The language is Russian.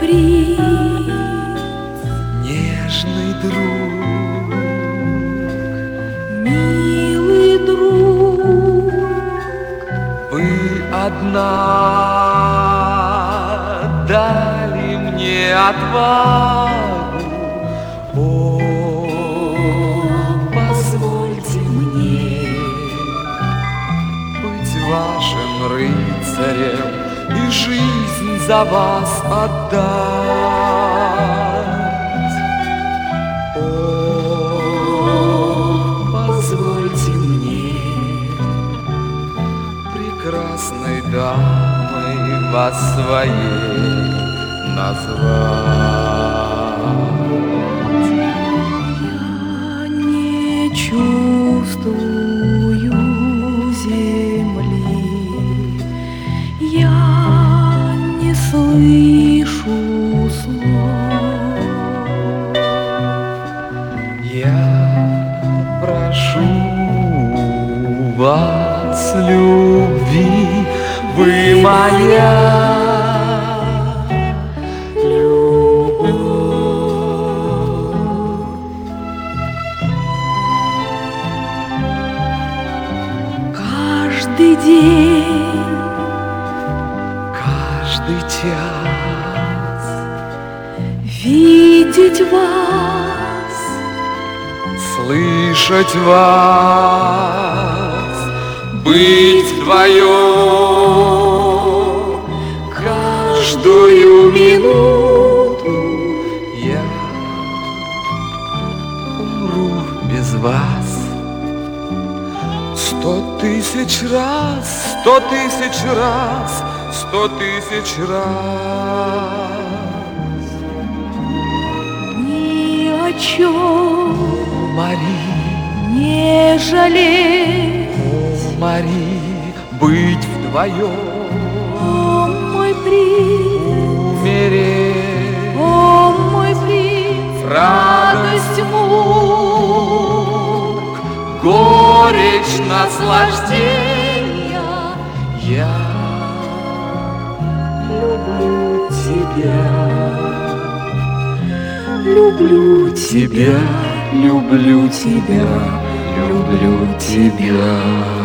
принц, нежный друг, милый друг, вы одна дали мне отвагу. О, позвольте мне быть вашим рыцарем и жизнь за вас отдать. О, позвольте мне прекрасной дамой вас своей назвать. я не чувствую земли, я не слышу слов. Я прошу вас любви, вы моя любовь. Каждый день, Каждый час видеть вас, слышать вас, быть вдвоем. Каждую минуту я умру без вас. 100 тысяч раз, 100 тысяч раз, 100 тысяч раз. ни о чем Мари, не жалеть. о, Мари, быть вдвоем, О, мой принц, умереть о, мой принц, радость мук, горечь наслаждения. Я люблю тебя, люблю тебя, люблю тебя, люблю тебя.